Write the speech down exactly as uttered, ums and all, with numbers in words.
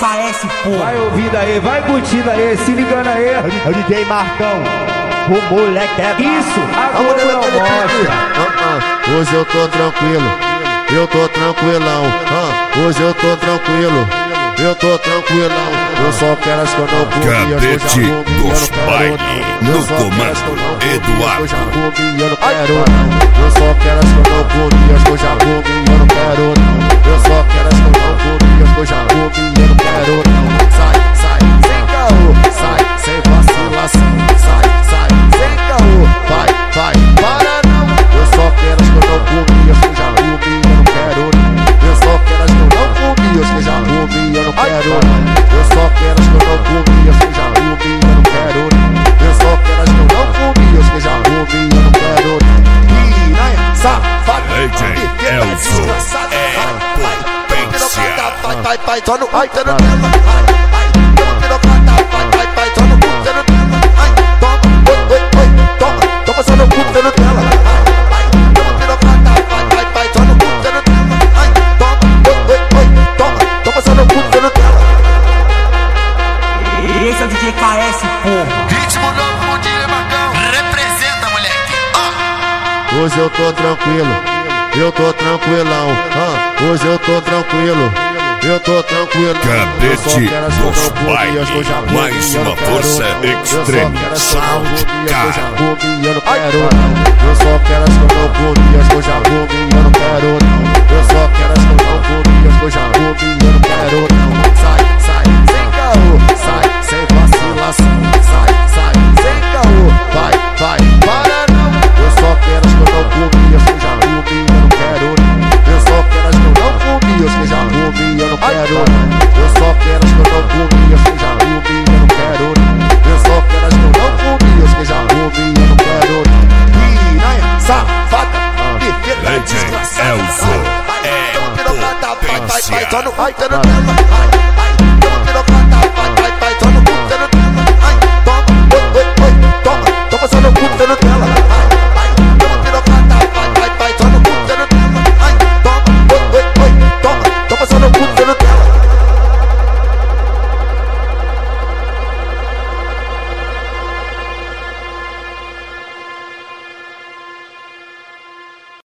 K S, porra. Vai ouvindo aí, vai curtindo aí, se ligando aí. É o D J Marcão, o moleque é Isso, a Globo não mostra. uh, uh, Hoje eu tô tranquilo, eu tô tranquilão. uh, Hoje eu tô tranquilo, eu tô tranquilão. Eu só quero as que eu não comi, as que eu já comi, eu não quero não. Eu só quero as que eu não comi, as que eu já comi, eu não quero não. Eu só quero as que eu não comi, as que eu já comi, eu não quero não. Eu só quero as que eu não comi, as que eu já comi, eu não quero não. Sai, sai, sem caô, sai, sem vacilação. Sai, sai, sem caô, vai, vai, para não. Eu só quero as que eu não comi, as que eu já comi, eu não quero não. Eu só quero as que eu não comi, as que eu já comi, eu não quero não. Eu só quero as que eu não comi, as que eu já comi, eu não quero não. Eu só quero as que eu não comi, as que eu já comi, eu não quero não. Piranha, safado, D J Elzo é potência. Vai, vai, vai, só no oito no dela. Vai, vai, toma pirocada, vai, vai, vai, só no cu dela. Vai, toma, oi, oi, oi, toma, toma só no cu dela. Vai, toma pirocada, vai, vai, vai, só no cu dela. Vai, toma, oi, oi, oi, toma, toma só no cu dela. Esse é o D J K S, porra. Ritmo novo, D J Marcão, representa, moleque. Ah. Hoje eu tô tranquilo, eu tô tranquilão. ah. Hoje eu tô tranquilo, eu tô tranquilo. Cadete dos Baile, mais uma força extreme. Sound Car. Eu não quero não. Eu só quero as que eu não comi, as que eu já comi, eu não quero não. Eu só quero as que eu não comi, as que eu já comi, eu não quero não. Sai, sai, sem caô, sai, sem vacilação. Sai, sai, sem caô, vai, vai, para não. Eu só quero as que eu não comi, as que eu já comi, eu não quero não. Eu só quero as que eu não comi, as que eu já comi, eu não quero não. Eu só quero as que eu não comi, as que eu já comi, eu não quero não. Eu só quero as que eu não comi, as que eu já comi, eu não quero não. Piranha, safada, perfeita, desgraçada. Elzo é vai, vai, vai, vai, potência. só no oito no dela.